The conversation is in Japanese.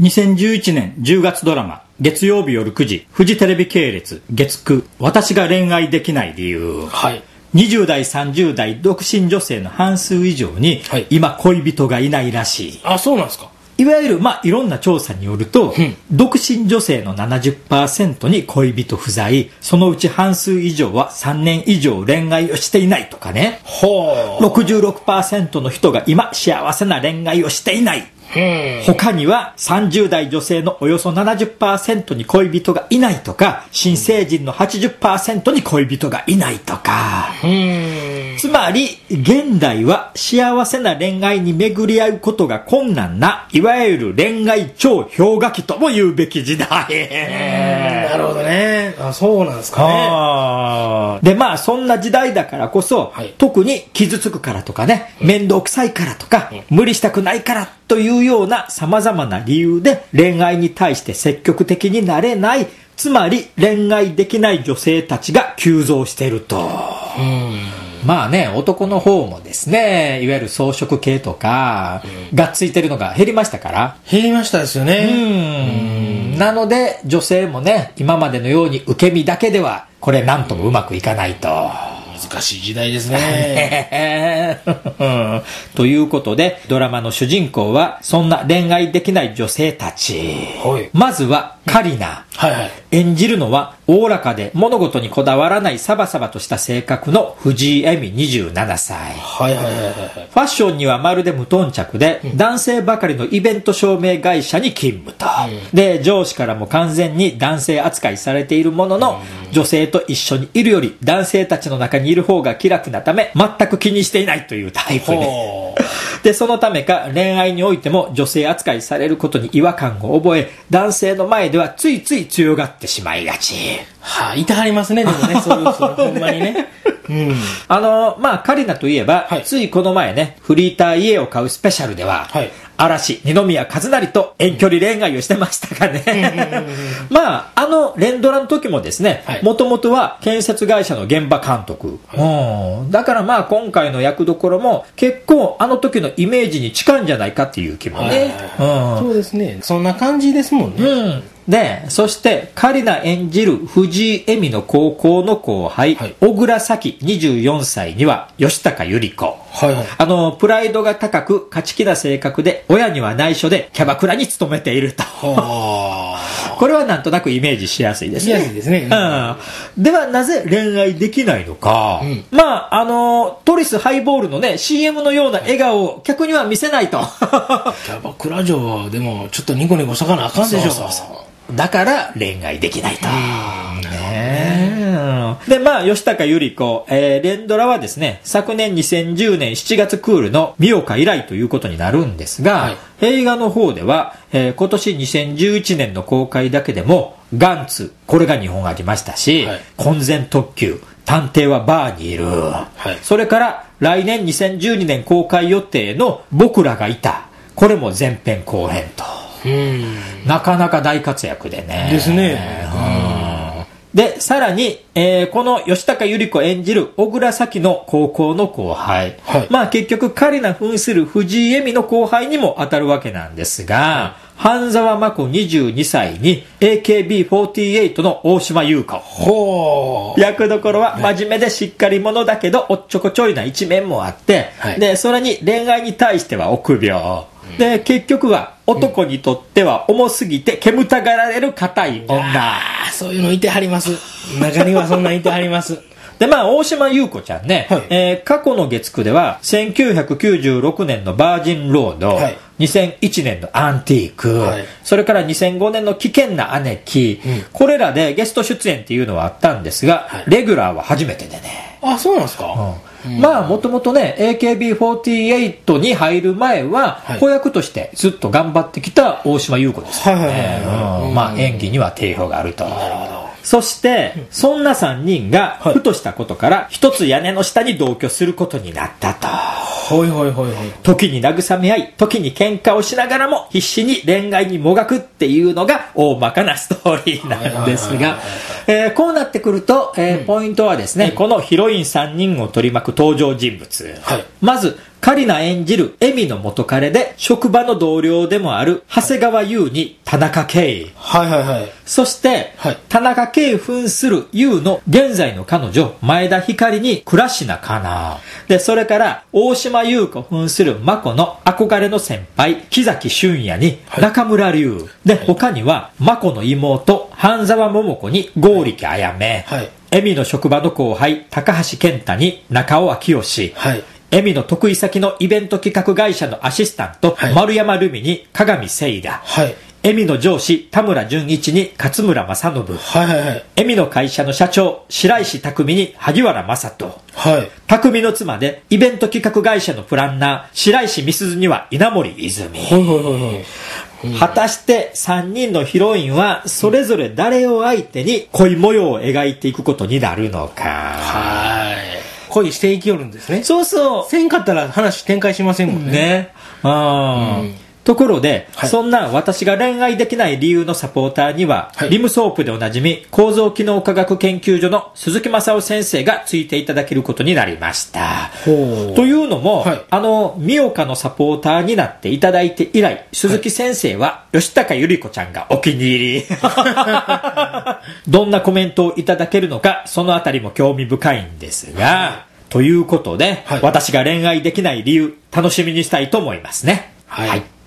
2011年10月ドラマ、月曜日夜9時、フジテレビ系列、月9、私が恋愛できない理由。 はい。 20代、30代、独身女性の半数以上に、 はい、 今恋人がいないらしい。 あ、そうなんですか。 いわゆる、いろんな調査によると、独身女性の 70% に恋人不在、そのうち半数以上は3年以上恋愛をしていないとかね。66% の人が今幸せな恋愛をしていない。他には30代女性のおよそ 70% に恋人がいないとか、新成人の 80% に恋人がいないとか。つまり現代は幸せな恋愛に巡り合うことが困難な、いわゆる恋愛超氷河期とも言うべき時代。 なるほどね。あ、そうなんですかね。でそんな時代だからこそ、特に傷つくからとかね、面倒くさいからとか、無理したくないからというような様々な理由で恋愛に対して積極的になれない、つまり恋愛できない女性たちが急増していると。男の方もですね、いわゆる草食系とかがっついてるのが減りましたから。 減りましたですよね。 なので女性もね、今までのように受け身だけではこれなんともうまくいかないと。 難しい時代ですね。 ということで、ドラマの主人公はそんな恋愛できない女性たち。まずはカリナ。演じるのはおおらかで物事にこだわらないサバサバとした性格の藤井恵美27歳。ファッションにはまるで無頓着で、男性ばかりのイベント照明会社に勤務と。で、上司からも完全に男性扱いされているものの、女性と一緒にいるより男性たちの中にいる方が気楽なため、全く気にしていないというタイプで、そのためか恋愛においても女性扱いされることに違和感を覚え、男性の前ではついつい強がってしまいがち。 いてはりますね、でもね、そういう人ほんまにね。 カリナといえば、ついこの前ね、フリーター家を買うスペシャルでは、嵐二宮和也と遠距離恋愛をしてましたがね。連ドラの時もですね、もともとは建設会社の現場監督。だから今回の役どころも結構あの時のイメージに近いんじゃないかっていう気もね。 そうですね。そんな感じですもんね。 で、そしてカリナ演じる藤井恵美の高校の後輩、小倉咲24歳には吉高由里子。プライドが高く勝ち気な性格で、親には内緒でキャバクラに勤めていると。これはなんとなくイメージしやすいですね。ではなぜ恋愛できないのか。トリスハイボールのね CM のような笑顔を客には見せないと。キャバクラ嬢はでもちょっとニコニコしとかなあかんでしょ。 だから恋愛できないと。で、吉高由里子、連ドラはですね、昨年2010年7月クールの美岡以来ということになるんですが、映画の方では、今年2011年の公開だけでも、ガンツ、これが2本ありましたし、婚前特急、探偵はバーにいる。それから来年2012年公開予定の僕らがいた。これも前編後編と。なかなか大活躍でね。 ですね。 で、さらに、この吉高由里子演じる小倉咲の高校の後輩。結局、カリナ扮する藤井恵美の後輩にも当たるわけなんですが、半沢真子22歳に AKB48 の大島優子。役どころは真面目でしっかり者だけど、おっちょこちょいな一面もあって、で、それに恋愛に対しては臆病。で、結局は男にとっては重すぎて煙たがられる硬い女。 そういうのいてはります。中にはそんなんいてはります。 で、大島優子ちゃんね、過去の月9では1996年のバージンロード、2001年のアンティーク、それから2005年の危険な姉貴、これらでゲスト出演っていうのはあったんですが、レギュラーは初めてでね。 あ、そうなんですか。 もともとね AKB48 に入る前は子役としてずっと頑張ってきた大島優子ですよね。演技には定評があると。そしてそんな3人がふとしたことから一つ屋根の下に同居することになったと。時に慰め合い、時に喧嘩をしながらも必死に恋愛にもがくっていうのが大まかなストーリーなんですが、こうなってくると、ポイントはですね、このヒロイン3人を取り巻く登場人物。まずカリナ演じるエミの元彼で、職場の同僚でもある長谷川優に田中圭。 はいはいはい。 そして、はい、田中圭扮する優の現在の彼女、前田光に倉科香奈。で、それから、大島優子扮する真子の憧れの先輩、木崎俊也に中村龍。で、他には、真子の妹、半沢桃子に剛力彩芽。はい。エミの職場の後輩、高橋健太に中尾明義。はい。エミの得意先のイベント企画会社のアシスタント、はい、丸山ルミに鏡聖羅。はい。エミの上司、田村淳一に勝村正信。はいはいはい。エミの会社の社長、白石匠に萩原正人。はい。匠の妻で、イベント企画会社のプランナー、白石美鈴には稲森泉。はいはいはいはい。果たして3人のヒロインはそれぞれ誰を相手に恋模様を描いていくことになるのか。 はい。恋していきよるんですね。 そうそう。 せんかったら話展開しませんもんね。 ね。ところで、はい、そんな私が恋愛できない理由のサポーターには、はい、リムソープでおなじみ構造機能科学研究所の鈴木正夫先生がついていただけることになりました。というのも、はい、ミオカのサポーターになっていただいて以来、鈴木先生は吉高由里子ちゃんがお気に入り。どんなコメントをいただけるのか、そのあたりも興味深いんですが、ということで、はい、私が恋愛できない理由、楽しみにしたいと思いますね。はい。